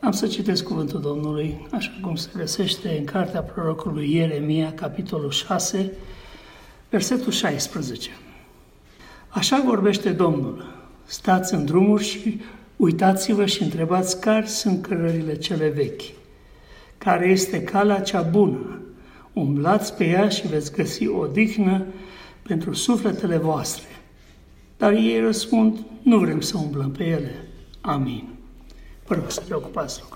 Am să citesc cuvântul Domnului, așa cum se găsește în cartea prorocului Ieremia, capitolul 6, versetul 16. Așa vorbește Domnul: stați în drumuri și uitați-vă și întrebați care sunt cărările cele vechi, care este calea cea bună. Umblați pe ea și veți găsi odihnă pentru sufletele voastre. Dar ei răspund: nu vrem să umblăm pe ele. Amin. Vă rog să preocupați lucrurile.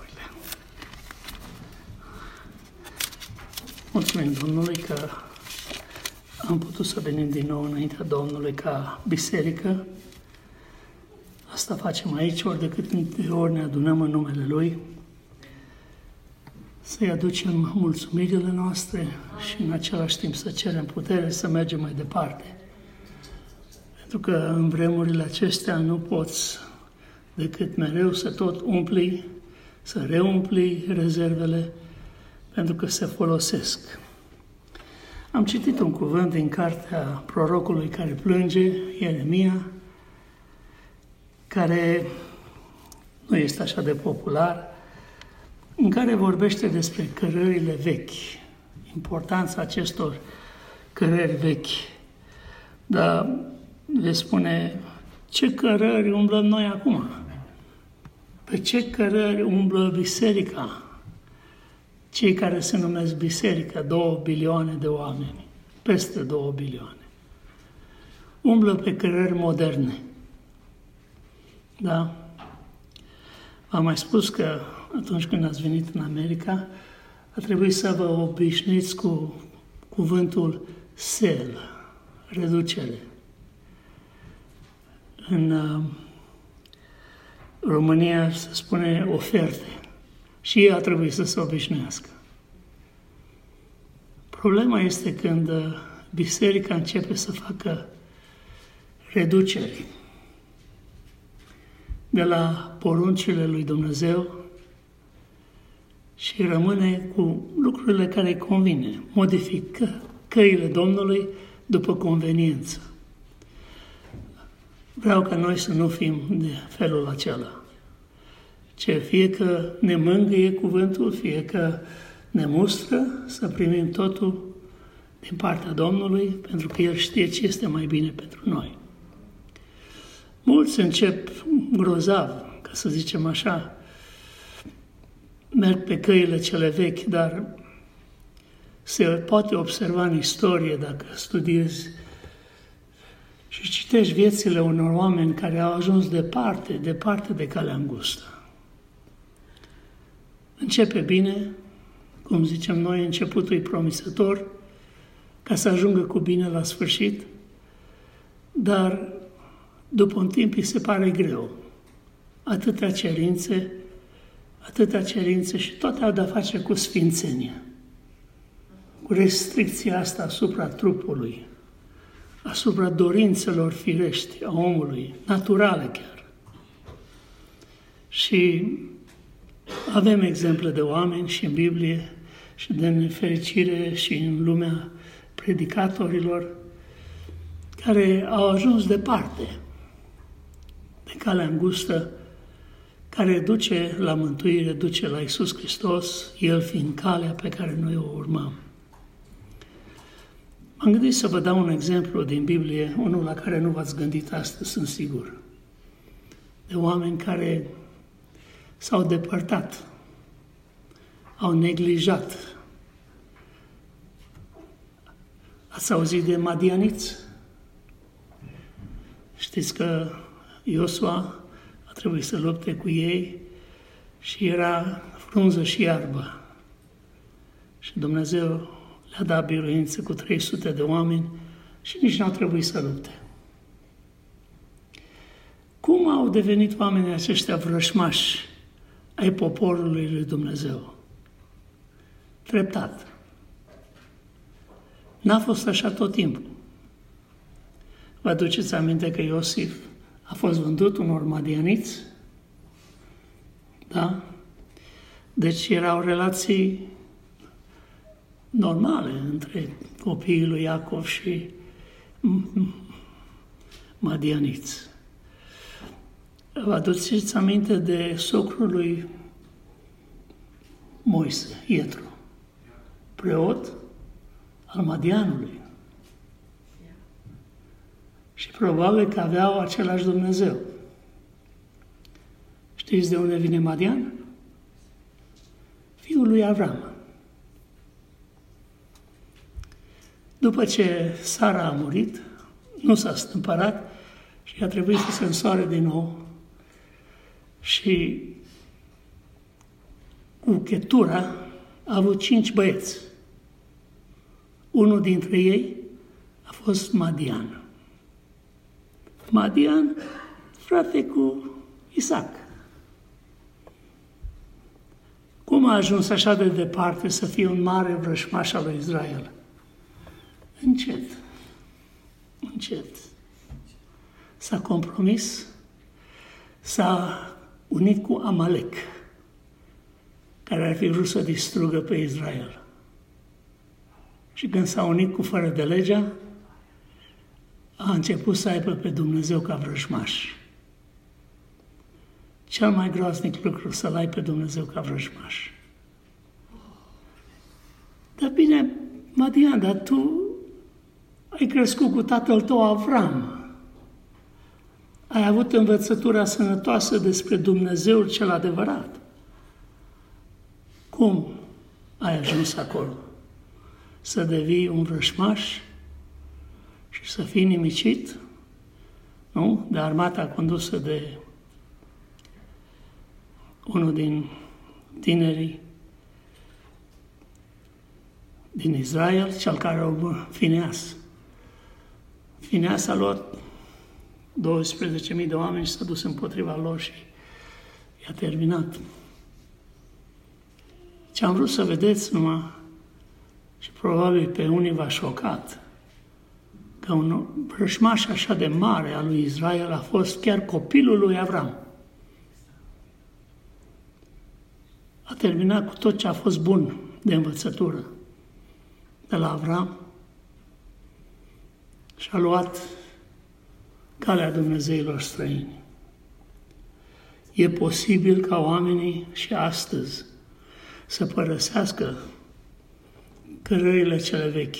Mulțumim Domnului că am putut să venim din nou înaintea Domnului ca biserică. Asta facem aici, ori de câte ori ne adunăm în numele Lui, să-i aducem mulțumirile noastre și în același timp să cerem putere să mergem mai departe. Pentru că în vremurile acestea nu poți decât mereu să tot umpli, să reumpli rezervele, pentru că se folosesc. Am citit un cuvânt din cartea prorocului care plânge, Ieremia, care nu este așa de popular, în care vorbește despre cărările vechi, importanța acestor cărări vechi. Dar le spune: ce cărări umblăm noi acum? Pe ce cărări umblă biserica? Cei care se numesc biserica, 2 bilioane de oameni, peste 2 bilioane. Umblă pe cărări moderne. Da? V-am mai spus că atunci când ați venit în America, a trebuit să vă obișnuiți cu cuvântul sale, reducere. În România se spune oferte și ei a trebuit să se obișnuiască. Problema este când biserica începe să facă reduceri de la poruncile lui Dumnezeu și rămâne cu lucrurile care îi convine, modifică căile Domnului după conveniență. Vreau ca noi să nu fim de felul acela. Fie că ne mângâie cuvântul, fie că ne mustră, să primim totul din partea Domnului, pentru că El știe ce este mai bine pentru noi. Mulți încep grozav, ca să zicem așa, merg pe căile cele vechi, dar se poate observa în istorie, dacă studiezi și citești viețile unor oameni care au ajuns departe de calea îngustă. Începe bine, cum zicem noi, începutul e promisător, ca să ajungă cu bine la sfârșit, dar după un timp îi se pare greu. Atâtea cerințe și toate au de-a face cu sfințenia, cu restricția asta asupra trupului, asupra dorințelor firești a omului, naturale chiar. Și avem exemple de oameni și în Biblie și de nefericire și în lumea predicatorilor care au ajuns departe de calea îngustă care duce la mântuire, duce la Iisus Hristos, El fiind calea pe care noi o urmăm. M-am gândit să vă dau un exemplu din Biblie, unul la care nu v-ați gândit astăzi, sunt sigur, de oameni care s-au depărtat, au neglijat. Ați auzit de madianiți? Știți că Iosua a trebuit să lupte cu ei și era frunză și iarbă. Și Dumnezeu le-a dat biruință cu 300 de oameni și nici n-au trebuit să lupte. Cum au devenit oamenii aceștia vrășmași ai poporului lui Dumnezeu? Treptat. N-a fost așa tot timpul. Vă aduceți aminte că Iosif a fost vândut unor madianiți? Da? Deci erau relații normale între copiii lui Iacov și madianiți. Vă aduceți aminte de socrul lui Moise, Ietro, preot al Madianului. Și probabil că aveau același Dumnezeu. Știți de unde vine Madian? Fiul lui Avram. După ce Sara a murit, nu s-a stâmpărat și a trebuit să se însoare din nou. Și cu Chetura a avut 5 băieți. Unul dintre ei a fost Madian. Madian, frate cu Isaac. Cum a ajuns așa de departe să fie un mare vrăjmaș al lui Israel? Încet. S-a compromis, s-a unit cu Amalek, care ar fi vrut să distrugă pe Israel. Și când s-a unit cu fără de legea, a început să aibă pe Dumnezeu ca vrăjmaș. Cel mai groaznic lucru să-L ai pe Dumnezeu ca vrăjmaș. Dar bine, Madian, dar tu ai crescut cu tatăl tău Avram. Ai avut învățătura sănătoasă despre Dumnezeul cel adevărat. Cum ai ajuns acolo? Să devii un vrăjmaș și să fii nimicit, nu? De armata condusă de unul din tinerii din Israel, cel care a urmat Fineas. Fineas a luat 12.000 de oameni și s-a dus împotriva lor și i-a terminat. Ce am vrut să vedeți numai, și probabil pe unii v-a șocat, că un vrăjmaș așa de mare al lui Israel a fost chiar copilul lui Avram. A terminat cu tot ce a fost bun de învățătură de la Avram și a luat calea Dumnezeilor străini. E posibil ca oamenii și astăzi să părăsească cărările cele vechi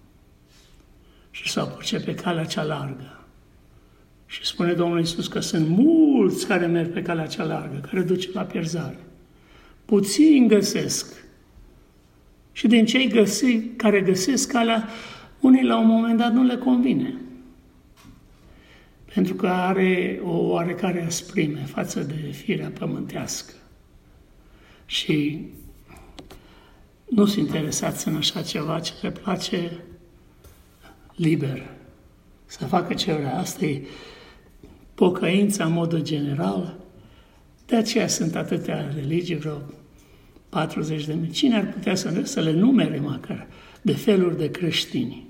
și să apuce pe calea cea largă. Și spune Domnul Iisus că sunt mulți care merg pe calea cea largă, care duce la pierzare. Puțini găsesc. Și din cei care găsesc calea, unii la un moment dat nu le convine. Pentru că are o oarecare asprime față de firea pământească. Și nu sunt interesați în așa ceva, ce le place liber. Să facă ce vrea. Asta e pocăința în modul general. De aceea sunt atâtea religii, vreo 40.000. Cine ar putea să le numere măcar de feluri de creștini?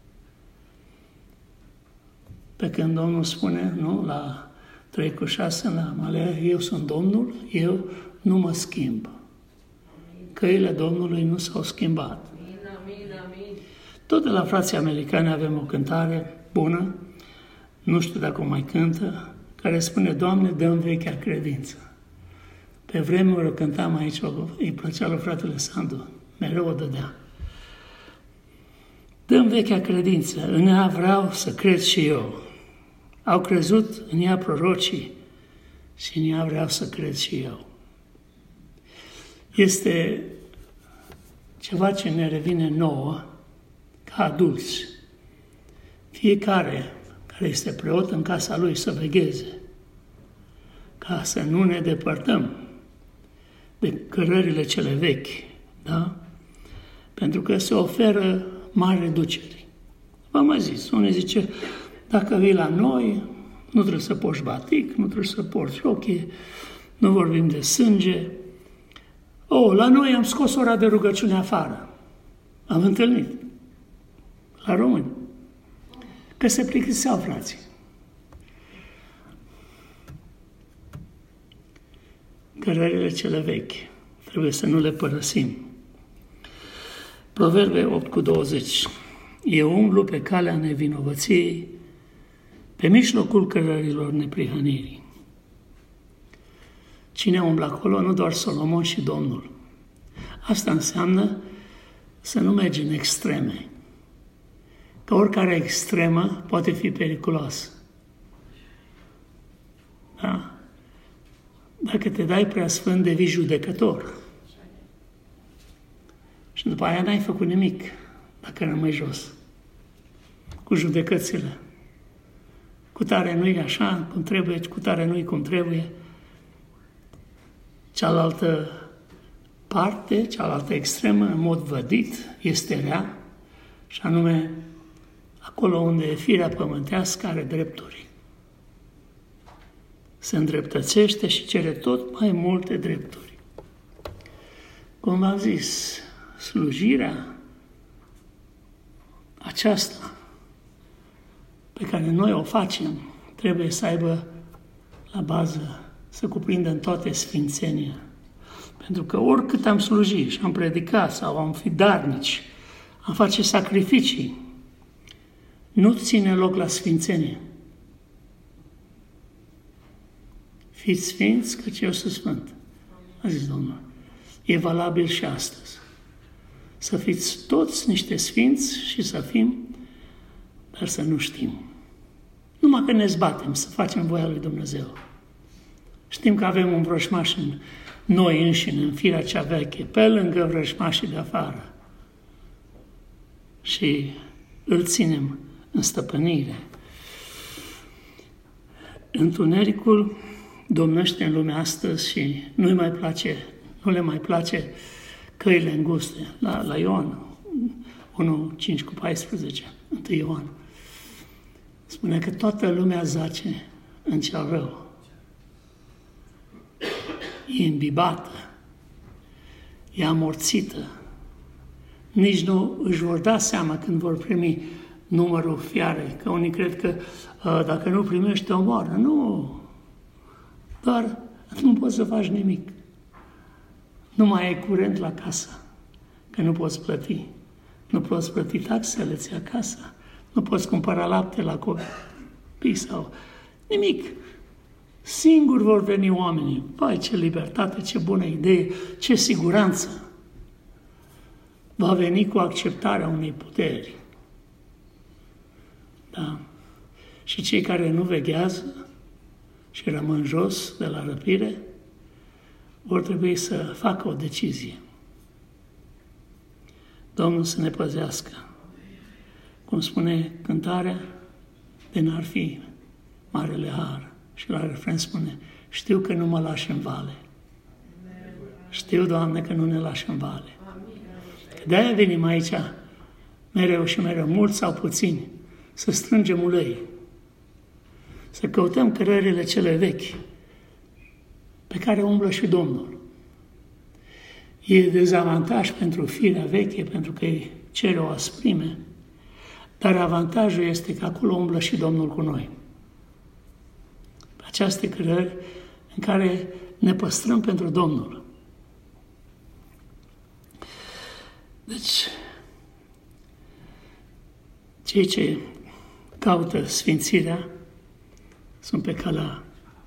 Pe când Domnul spune, nu, la 3:6, la Malea, eu sunt Domnul, eu nu mă schimb. Căile Domnului nu s-au schimbat. Amin. Tot de la frații americani avem o cântare bună, nu știu dacă o mai cântă, care spune, Doamne, dă-mi vechea credință. Pe vremuri o cântam aici, îi plăcea lui fratele Sandu, mereu o dădea. Dă-mi vechea credință, în ea vreau să cred și eu. Au crezut în ea prorocii și în ea vreau să cred și eu. Este ceva ce ne revine nouă ca adulți. Fiecare care este preot în casa lui să vegheze, ca să nu ne depărtăm de cărările cele vechi, da? Pentru că se oferă mari reduceri. V-am mai zis, unii zice, dacă vii la noi, nu trebuie să porți batic, nu trebuie să porți rochie, nu vorbim de sânge. La noi am scos ora de rugăciune afară. Am întâlnit la români că se plictiseau frații. Cărările cele vechi trebuie să nu le părăsim. Proverbe 8:20. Eu umblu pe calea nevinovăției, pe mijlocul cărărilor neprihănirii. Cine umblă acolo? Nu doar Solomon și Domnul. Asta înseamnă să nu mergi în extreme. Că oricare extremă poate fi periculoasă. Da? Dacă te dai prea sfânt, devii judecător. Și după aia n-ai făcut nimic dacă rămâi jos. Cu judecățile. Cu tare nu-i așa cum trebuie, cu tare nu-i cum trebuie. Cealaltă parte, cealaltă extremă, în mod vădit, este rea, și anume acolo unde firea pământească are drepturi. Se îndreptățește și cere tot mai multe drepturi. Cum v-am zis, slujirea aceasta pe care noi o facem trebuie să aibă la bază, să cuprindă în toate sfințenia. Pentru că oricât am slujit și am predicat sau am fi darnici, am face sacrificii, nu ține loc la sfințenie. Fiți sfinți, căci eu sunt sfânt, a zis Domnul. E valabil și astăzi. Să fiți toți niște sfinți și să fim, dar să nu știm. Numai că ne zbatem să facem voia lui Dumnezeu. Știm că avem un vrăjmaș în noi înșine, în firea cea veche, pe lângă vrăjmașii de afară. Și îl ținem în stăpânire. Întunericul domnește în lumea astăzi și nu le mai place căile înguste. La Ioan 1:5-14, 1 Ioan. Spune că toată lumea zace în cel rău. E îmbibată, e amorțită. Nici nu își vor da seama când vor primi numărul fiare, că unii cred că dacă nu primești, te omoară. Nu! Doar nu poți să faci nimic. Nu mai ai curent la casă, că nu poți plăti. Nu poți plăti taxele, ți acasă. Nu poți cumpăra lapte la copii sau nimic. Singuri vor veni oamenii. Pai, ce libertate, ce bună idee, ce siguranță. Va veni cu acceptarea unei puteri. Da. Și cei care nu veghează și rămân jos de la răpire, vor trebui să facă o decizie. Domnul să ne păzească. Cum spune cântarea, de n-ar fi marele har. Și la refren spune, știu că nu mă lași în vale. Știu, Doamne, că nu ne lași în vale. De-aia venim aici, mereu și mereu, mulți sau puțini, să strângem ulei, să căutăm cărările cele vechi, pe care umblă și Domnul. E dezavantaj pentru firea veche, pentru că îi cere o asprime, dar avantajul este că acolo umblă și Domnul cu noi. Aceste cărări în care ne păstrăm pentru Domnul. Deci, cei ce caută sfințirea sunt pe calea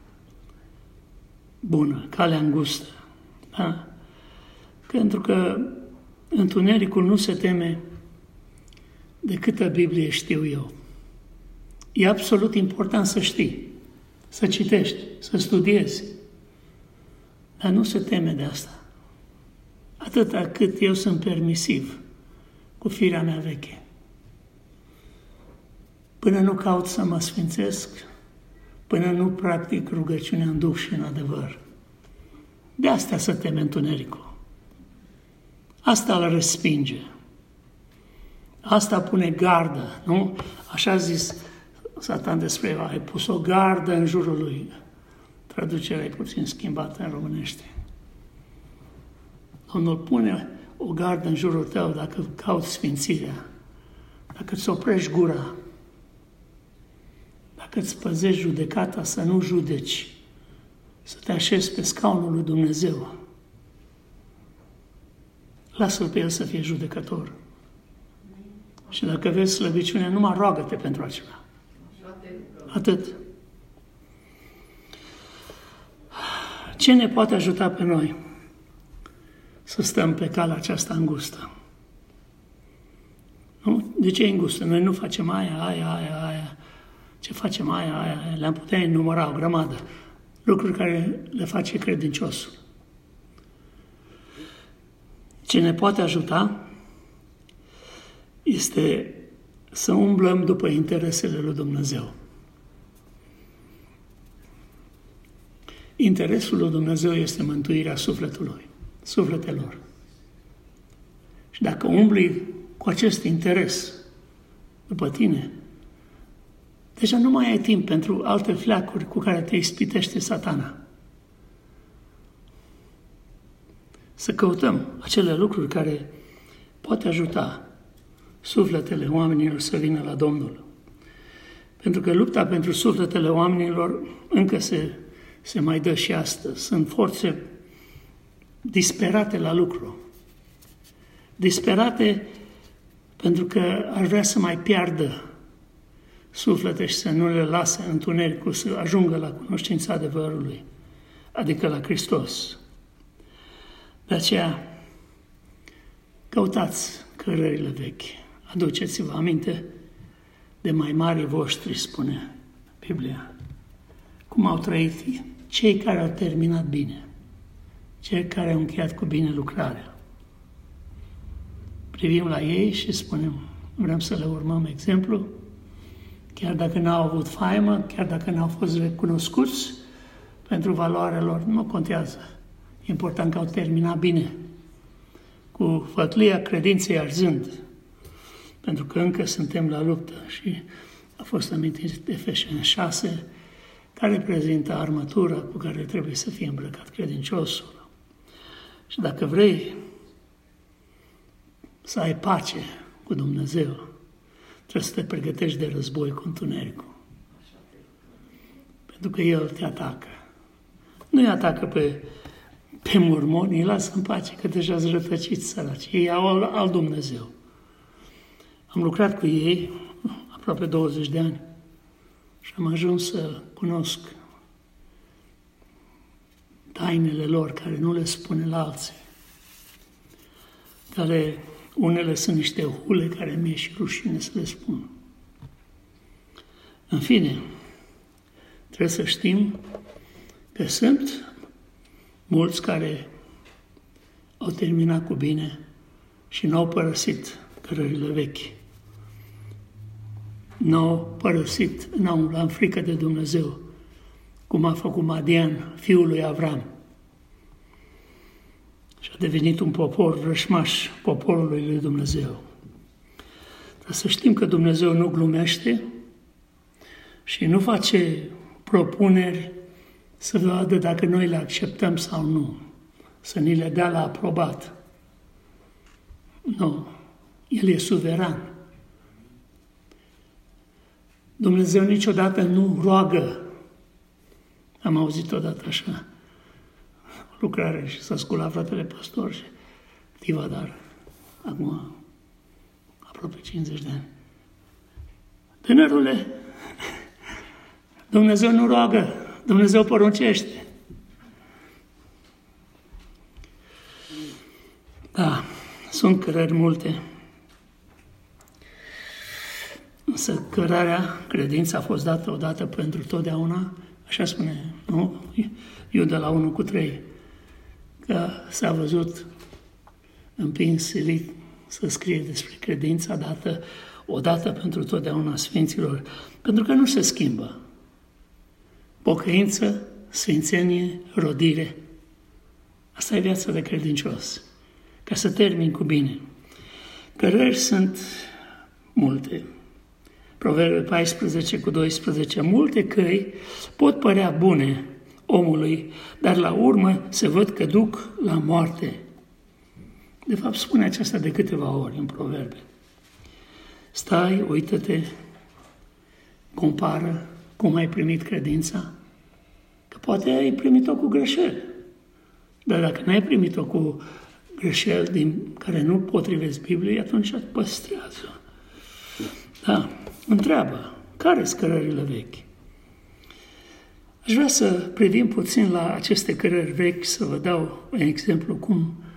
bună, calea îngustă. Da? Pentru că întunericul nu se teme de câtă Biblie știu eu. E absolut important să știi, să citești, să studiezi. Dar nu se teme de asta. Atâta cât eu sunt permisiv cu firea mea veche. Până nu caut să mă sfințesc, până nu practic rugăciunea în duh și în adevăr. De asta se teme întunericul. Asta îl respinge. Asta pune gardă, nu? Așa a zis Satan despre Eva, ai pus o gardă în jurul lui. Traducerea e puțin schimbată în românește. Domnul pune o gardă în jurul tău dacă cauți sfințirea, dacă îți oprești gura, dacă îți păzești judecata să nu judeci, să te așezi pe scaunul lui Dumnezeu. Lasă-l pe el să fie judecător. Și dacă vezi slăbiciunea, numai roagă-te pentru acela. Atât. Ce ne poate ajuta pe noi? să stăm pe calea aceasta îngustă. Nu? De ce e îngustă? Noi nu facem aia. Ce facem aia. Le-am putea enumera o grămadă. Lucruri care le face credinciosul. Ce ne poate ajuta este să umblăm după interesele lui Dumnezeu. Interesul lui Dumnezeu este mântuirea sufletelor. Și dacă umbli cu acest interes după tine, deja nu mai ai timp pentru alte fleacuri cu care te ispitește Satana. Să căutăm acele lucruri care poate ajuta sufletele oamenilor să vină la Domnul. Pentru că lupta pentru sufletele oamenilor încă se mai dă și astăzi. Sunt forțe disperate la lucru. Disperate pentru că ar vrea să mai piardă suflete și să nu le lase în întunericul, să ajungă la cunoștința adevărului, adică la Hristos. De aceea, căutați cărările vechi. Aduceți-vă aminte de mai marii voștri, spune Biblia. Cum au trăit cei care au terminat bine, cei care au încheiat cu bine lucrarea. Privim la ei și spunem, vrem să le urmăm exemplu, chiar dacă n-au avut faimă, chiar dacă n-au fost recunoscuți pentru valoarea lor, nu contează. E important că au terminat bine, cu făclia credinței arzând, pentru că încă suntem la luptă și a fost amintit de Efeseni 6, care reprezintă armătura cu care trebuie să fie îmbrăcat credinciosul. Și dacă vrei să ai pace cu Dumnezeu, trebuie să te pregătești de război cu întunericul. Pentru că El te atacă. Nu îi atacă pe mormoni, îi lasă în pace, că deja sunt rătăciți săraci. Ei au alt Dumnezeu. Am lucrat cu ei aproape 20 de ani și am ajuns să cunosc tainele lor, care nu le spune la alții, care unele sunt niște hule care mi-e și rușine să le spun. În fine, trebuie să știm că sunt mulți care au terminat cu bine și n-au părăsit cărările vechi. N-au părăsit, n-au luat frică de Dumnezeu, cum a făcut Madian, fiul lui Avram. Și a devenit un popor rășmaș poporului lui Dumnezeu. Dar să știm că Dumnezeu nu glumește și nu face propuneri să vadă dacă noi le acceptăm sau nu, să ni le dea la aprobat. Nu, El e suveran. Dumnezeu niciodată nu roagă. Am auzit odată așa lucrare și s-a sculat fratele pastor și Tivadar, acum aproape 50 de ani. Tânărule, Dumnezeu nu roagă, Dumnezeu poruncește. Da, sunt cărări multe. Însă cărarea, credința a fost dată odată pentru totdeauna, așa spune, nu? Iuda la 1:3, că s-a văzut împins, silit să scrie despre credința dată odată pentru totdeauna Sfinților, pentru că nu se schimbă. Pocăință, sfințenie, rodire. Asta e viața de credincios. Ca să termin cu bine. Cărări sunt multe. Proverbe 14:12, multe căi pot părea bune omului, dar la urmă se văd că duc la moarte. De fapt, spune aceasta de câteva ori în Proverbe. Stai, uită-te, compară cum ai primit credința, că poate ai primit-o cu greșeli. Dar dacă n-ai primit-o cu greșeli din care nu potrivesc Bibliei, atunci păstrează. Da, întreabă, care sunt cărările vechi? Aș vrea să privim puțin la aceste cărări vechi, să vă dau un exemplu cum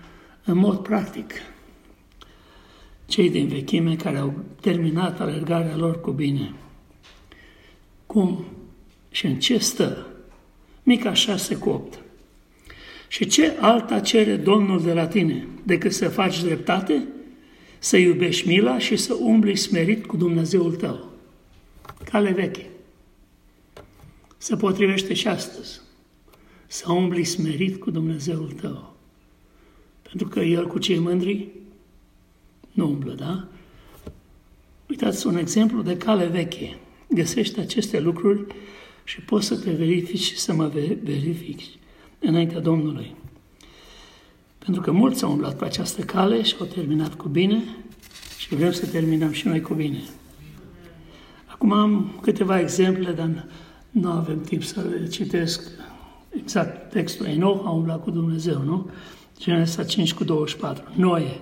în mod practic, cei din vechime care au terminat alergarea lor cu bine, cum și în ce stă Mica 6:8. Și ce alta cere Domnul de la tine decât să faci dreptate, să iubești mila și să umbli smerit cu Dumnezeul tău? Cale veche. Se potrivește și astăzi. Să umbli smerit cu Dumnezeul tău. Pentru că El cu cei mândri nu umblă, da? Uitați un exemplu de cale veche. Găsești aceste lucruri și poți să te verifici și să mă verifici înaintea Domnului. Pentru că mulți au umblat pe această cale și au terminat cu bine și vrem să terminăm și noi cu bine. Acum am câteva exemple, dar nu avem timp să le citesc exact textul. Enoch a umblat cu Dumnezeu, nu? Genesa 5:24. Noe.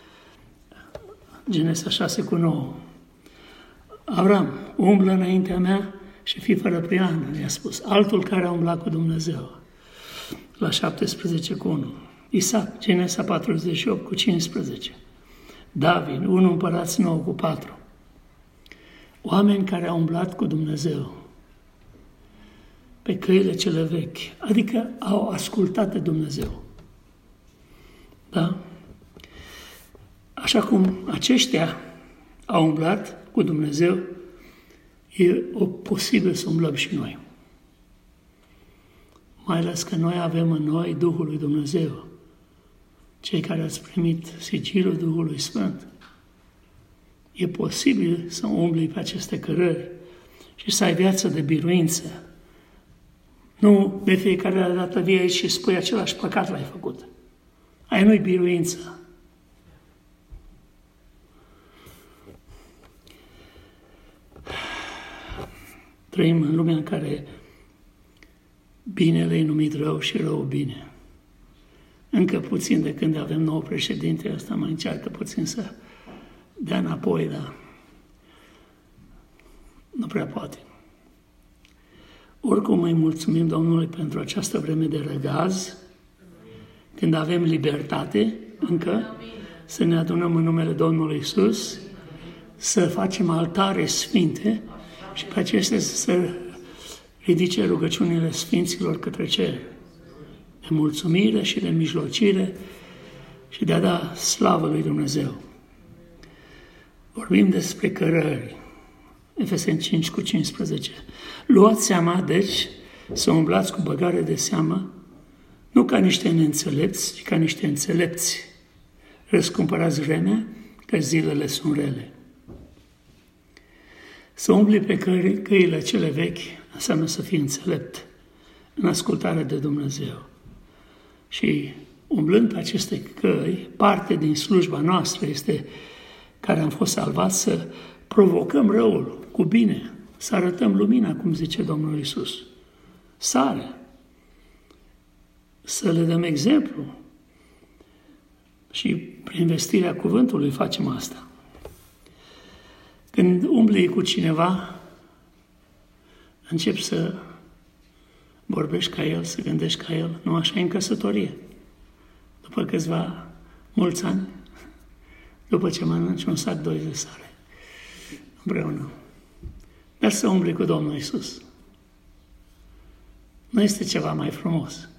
Genesa 6:9. Avram, umblă înaintea mea și fii fără prihană, i-a spus. Altul care a umblat cu Dumnezeu. La 17:1. Isaac, Genesa 48:15. David, 1 Împărați 9:4. Oameni care au umblat cu Dumnezeu pe căile cele vechi, adică au ascultat de Dumnezeu. Da? Așa cum aceștia au umblat cu Dumnezeu, e posibil să umblăm și noi. Mai ales că noi avem în noi Duhul lui Dumnezeu. Cei care ați primit sigilul Duhului Sfânt. E posibil să umbli pe aceste cărări și să ai viață de biruință. Nu de fiecare dată vii aici și spui același păcat l-ai făcut. Aia nu-i biruință. Trăim în lumea în care binele e numit rău și rău bine. Încă puțin de când avem nou președinte, ăsta mai încearcă puțin să dea înapoi, dar nu prea poate. Oricum îi mulțumim Domnului pentru această vreme de răgaz, când avem libertate încă, să ne adunăm în numele Domnului Iisus, să facem altare sfinte și pe acestea să ridice rugăciunile sfinților către cer, de mulțumire și de mijlocire și de a da slavă lui Dumnezeu. Vorbim despre cărări. Efeseni 5:15. Luați seama, deci, să umblați cu băgare de seamă, nu ca niște neînțelepți, ci ca niște înțelepți. Răscumpărați vremea, că zilele sunt rele. Să umbli pe căile cele vechi înseamnă să fii înțelept în ascultare de Dumnezeu. Și umblând pe aceste căi, parte din slujba noastră este, care am fost salvați, să provocăm răul cu bine, să arătăm lumina, cum zice Domnul Iisus. Sare. Să le dăm exemplu. Și prin vestirea cuvântului facem asta. Când umbli cu cineva, începi să vorbești ca el, să gândești ca el. Nu așa e în căsătorie. După câțiva mulți ani, după ce mănânci un sac 2 de sare împreună. Dar să umbli cu Domnul Iisus. Nu este ceva mai frumos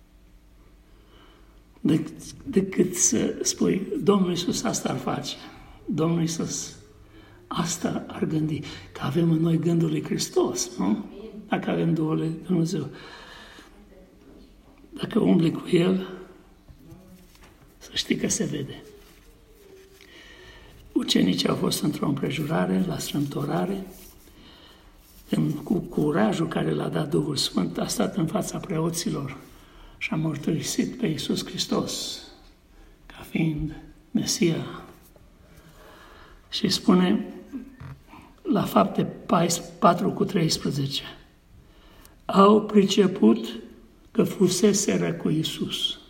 decât să spui, Domnul Iisus asta ar face. Domnul Iisus asta ar gândi. Că avem în noi gândul lui Hristos, nu? Dacă avem Duhul lui Dumnezeu. Dacă umbli cu El, să știi că se vede. Ucenicii au fost într-o împrejurare, la strâmtorare, cu curajul care l-a dat Duhul Sfânt, a stat în fața preoților și a mărturisit pe Iisus Hristos ca fiind Mesia. Și spune la Fapte 4:13, au priceput că fuseseră cu Iisus.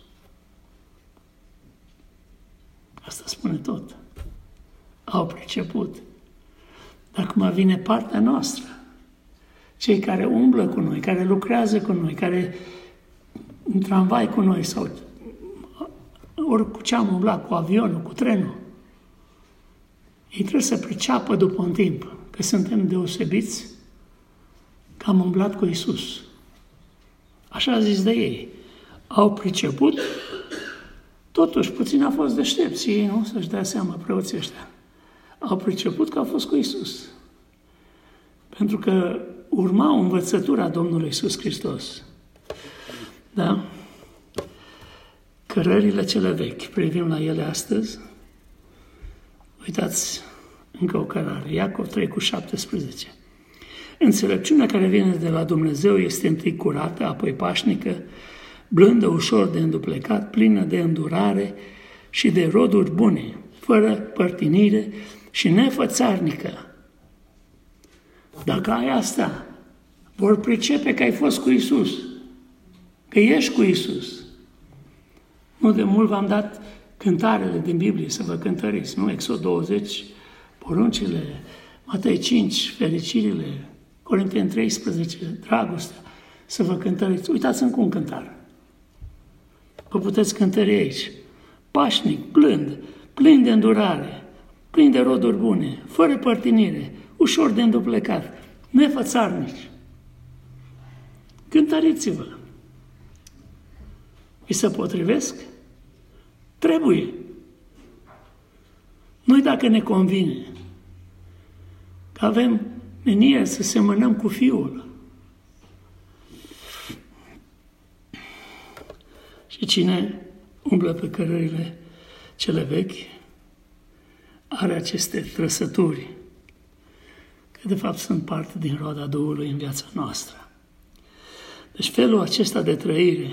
Asta spune tot. Au priceput. Dar acum vine partea noastră. Cei care umblă cu noi, care lucrează cu noi, care în tramvai cu noi sau ori cu ce am umblat, cu avionul, cu trenul. Ei trebuie să priceapă după un timp că suntem deosebiți, că am umblat cu Iisus. Așa a zis de ei. Au priceput, totuși puțin a fost deștepți ei, nu? Să-și dea seama preoții ăștia. Au priceput că au fost cu Iisus. Pentru că urmau învățătura Domnului Iisus Hristos. Da? Cărările cele vechi, privim la ele astăzi. Uitați, încă o cărare, Iacov 3:17. Înțelepciunea care vine de la Dumnezeu este întâi curată, apoi pașnică, blândă, ușor de înduplecat, plină de îndurare și de roduri bune, fără părtinire și nefățarnică. Dacă ai asta, vor pricepe că ai fost cu Iisus, că ești cu Iisus. Nu de mult v-am dat cântarele din Biblie să vă cântăriți, nu? Exod 20, poruncile, Matei 5, fericirile, Corinteni 13, dragostea, să vă cântăriți. Uitați încă un cântar. Vă puteți cântări aici. Pașnic, blând, plin de îndurare, plin de roduri bune, fără părtinire, ușor de înduplecat, nefățarnici. Cântăriți-vă. Vi se potrivesc? Trebuie. Noi dacă ne convine că avem menirea să semănăm cu Fiul și cine umblă pe cărările cele vechi are aceste trăsături, că de fapt sunt parte din roada Duhului în viața noastră. Deci felul acesta de trăire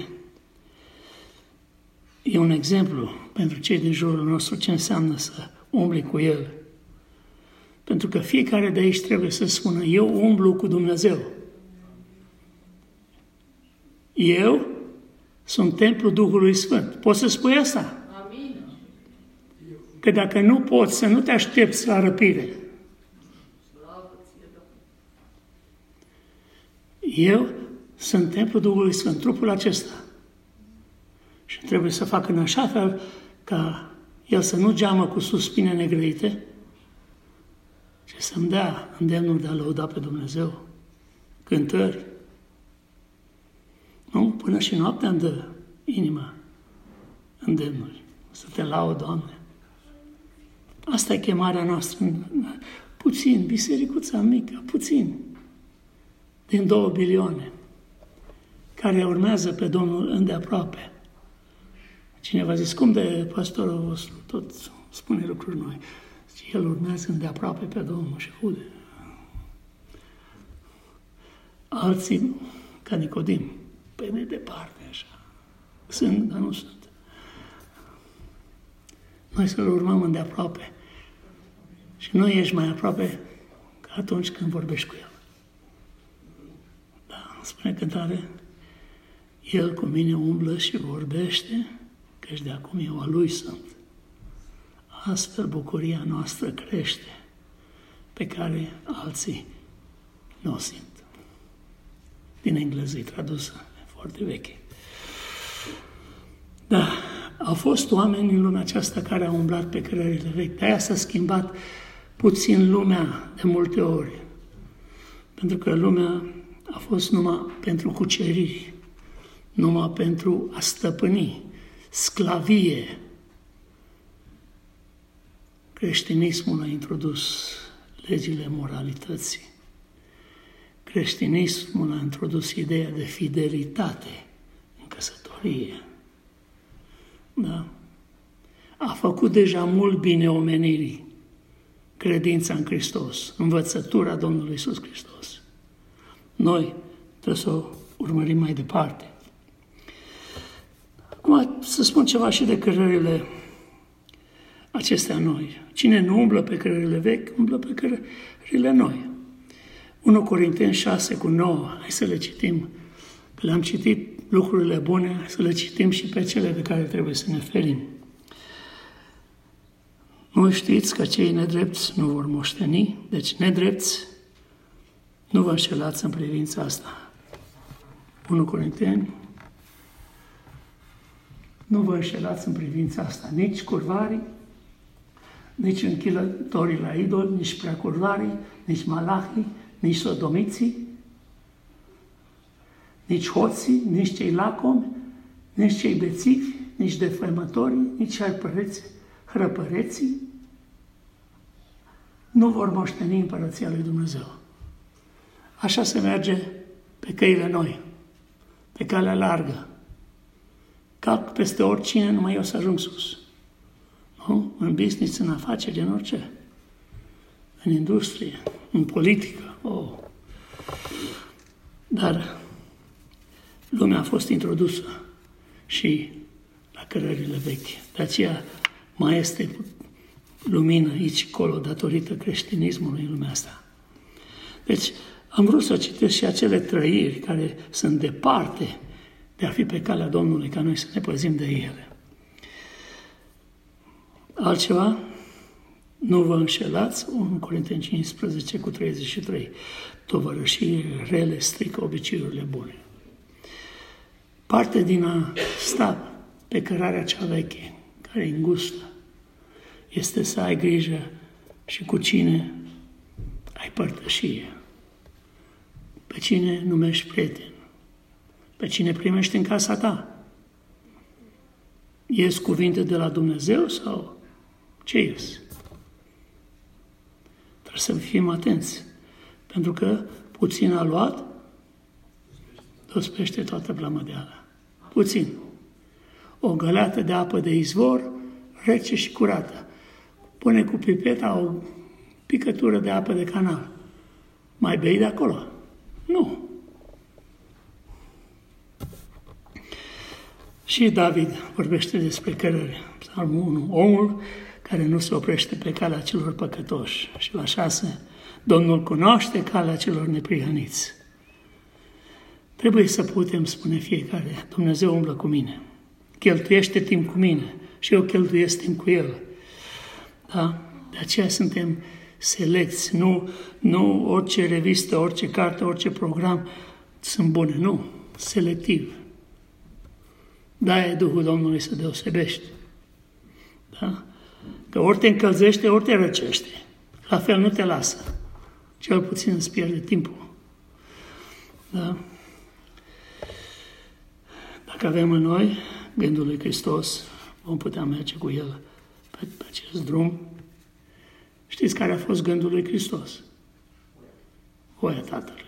e un exemplu pentru cei din jurul nostru ce înseamnă să umbli cu El. Pentru că fiecare de aici trebuie să spună, eu umblu cu Dumnezeu. Eu sunt templul Duhului Sfânt. Poți să spui asta? Amin. Că dacă nu poți, să nu te aștepți la răpire. Eu sunt templul Duhului Sfânt, trupul acesta. Și trebuie să fac în așa fel ca el să nu geamă cu suspine negrăite, ci să-mi dea îndemnul de a lăuda pe Dumnezeu, cântări. Nu? Până și noaptea îmi dă inima îndemnuri. Să te laud, Doamne. Asta e chemarea noastră. Puțin, bisericuța mică, puțin. Din 2 bilioane, care urmează pe Domnul îndeaproape. Cineva zis, cum de pastorul vostru tot spune lucruri noi? Zice, el urmează îndeaproape pe Domnul și aude. Alții, ca Nicodim, pe mai departe, așa. Sunt, dar nu sunt. Noi să-L urmăm îndeaproape. Și nu ești mai aproape ca atunci când vorbești cu El. Da, spune cântare, El cu mine umblă și vorbește, căci de acum eu a Lui sunt. Astfel bucuria noastră crește, pe care alții nu o simt. Din engleză e tradusă, foarte veche. Da, au fost oameni în lumea aceasta care au umblat pe cărările vechi. De-aia s-a schimbat puțin lumea de multe ori. Pentru că lumea a fost numai pentru cuceriri, numai pentru a stăpâni, sclavie. Creștinismul a introdus legile moralității. Creștinismul a introdus ideea de fidelitate în căsătorie. Da? A făcut deja mult bine omenirii. Credința în Hristos, învățătura Domnului Iisus Hristos. Noi trebuie să o urmărim mai departe. Acum să spun ceva și de cărările acestea noi. Cine nu umblă pe cărările vechi, umblă pe cărările noi. 1 Corinteni 6:9, hai să le citim. Că le-am citit lucrurile bune, hai să le citim și pe cele de care trebuie să ne ferim. Nu știți că cei nedrepți nu vor moșteni, deci nedrepți, nu vă înșelați în privința asta. 1 Corinteni Nu vă înșelați în privința asta, nici curvarii, nici închilătorii la idol, nici preacurvarii, nici malahii, nici sodomiții, nici hoții, nici cei lacomi, nici cei bețivi, nici defăimătorii, nici hrăpăreții nu vor moșteni împărăția lui Dumnezeu. Așa se merge pe căile noi, pe calea largă. Calc peste oricine, numai eu să ajung sus. Nu? În business, în afaceri, în orice. În industrie, în politică. Oh. Dar lumea a fost introdusă și la cărările vechi. De aceea mai este lumină aici, acolo, datorită creștinismului în lumea asta. Deci, am vrut să citesc și acele trăiri care sunt departe de a fi pe calea Domnului, ca noi să ne păzim de ele. Altceva? Nu vă înșelați, 1 Corinteni 15 cu 33. Tovărășirile rele strică obiceiurile bune. Parte din a sta pe cărarea cea veche, care e îngustă, este să ai grijă și cu cine ai părtășie, pe cine numești prieten, pe cine primești în casa ta. Ies cuvinte de la Dumnezeu sau ce ies? Trebuie să fim atenți, pentru că puțin a luat, dospește toată plămădeala. Puțin. O găleată de apă de izvor, rece și curată. Pune cu pipeta o picătură de apă de canal. Mai bei de acolo? Nu. Și David vorbește despre cărări. Psalmul 1. Omul care nu se oprește pe calea celor păcătoși. Și la 6. Domnul cunoaște calea celor neprihăniți. Trebuie să putem spune fiecare, Dumnezeu umblă cu mine. Cheltuiește timp cu mine și eu cheltuiesc timp cu El. Da? De aceea suntem selecți. Nu orice revistă, orice carte, orice program sunt bune. Nu. Selectiv. Da, e Duhul Domnului să deosebești. Da? Că ori te încălzește, ori te răcește. La fel nu te lasă. Cel puțin îți pierde timpul. Da? Dacă avem în noi gândul lui Hristos, vom putea merge cu El pe acest drum. Știți care a fost gândul lui Hristos? Voia Tatălui.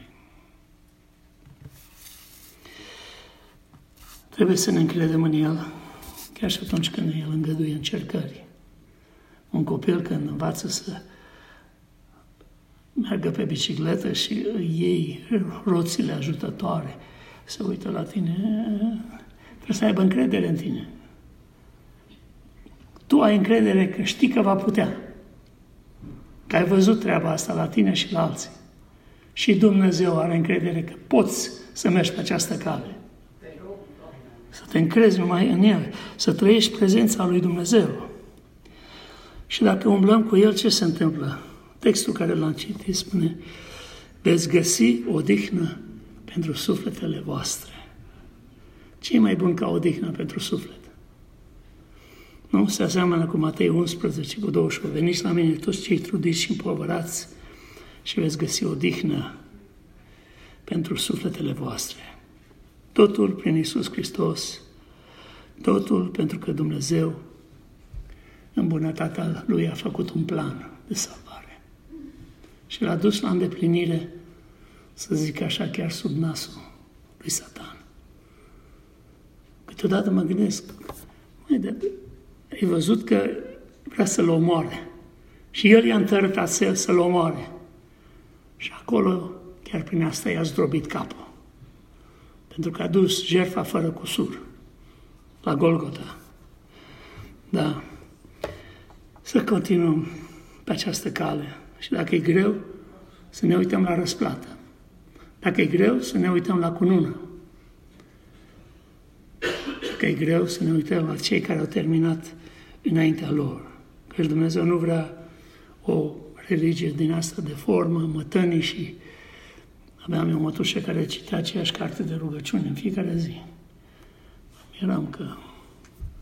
Trebuie să ne încredem în El, chiar și atunci când El îngăduie încercări. Un copil când învață să meargă pe bicicletă și îi iei roțile ajutătoare, să uită la tine, trebuie să aibă încredere în tine. Tu ai încredere că știi că va putea. Că ai văzut treaba asta la tine și la alții. Și Dumnezeu are încredere că poți să mergi pe această cale. Să te încrezi numai în El, să trăiești prezența lui Dumnezeu. Și dacă umblăm cu El, ce se întâmplă? Textul care l-am citit spune: veți găsi odihnă pentru sufletele voastre. Ce e mai bun ca odihnă pentru suflet? Nu? Se aseamănă cu Matei 11, cu 28. Veniți la mine toți cei trudiți și împovărați și veți găsi odihnă pentru sufletele voastre. Totul prin Iisus Hristos, totul pentru că Dumnezeu, în bunătatea Lui, a făcut un plan de salvare. Și l-a dus la îndeplinire, să zic așa, chiar sub nasul lui Satan. Câteodată mă gândesc, ai văzut că vrea să-l omoare. Și el i-a întărătat să-l omoare. Și acolo, chiar prin asta, i-a zdrobit capul. Pentru că a dus jertfa fără cusur la Golgota. Da. Să continuăm pe această cale. Și dacă e greu, să ne uităm la răsplată. Dacă e greu, să ne uităm la cunună. Dacă e greu, să ne uităm la cei care au terminat înaintea lor. Că Dumnezeu nu vrea o religie din asta de formă, mătănii, și aveam eu o mătușă care citea aceeași carte de rugăciune în fiecare zi. Eram că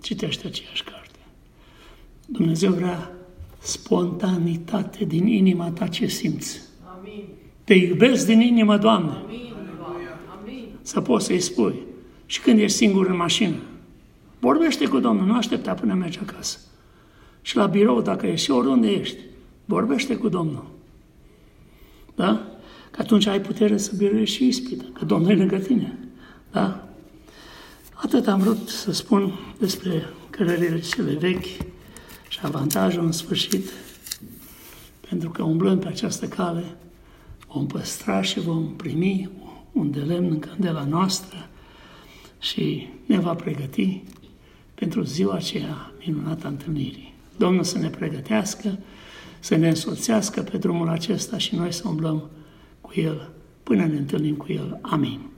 citește aceeași carte. Dumnezeu vrea spontanitate din inima ta ce simți. Amin. Te iubesc din inimă, Doamne. Amin. Amin. Să poți să-i spui. Și când ești singur în mașină, vorbește cu Domnul, nu aștepta până mergi acasă. Și la birou, dacă ești, oriunde ești, vorbește cu Domnul. Da? Că atunci ai putere să biruiești și ispită, că Domnul e lângă tine. Da? Atât am vrut să spun despre cărările cele vechi și avantajul în sfârșit, pentru că umblând pe această cale vom păstra și vom primi un de lemn în candela noastră și ne va pregăti pentru ziua aceea minunată a întâlnirii. Domnul să ne pregătească, să ne însoțească pe drumul acesta și noi să umblăm cu El până ne întâlnim cu El. Amin.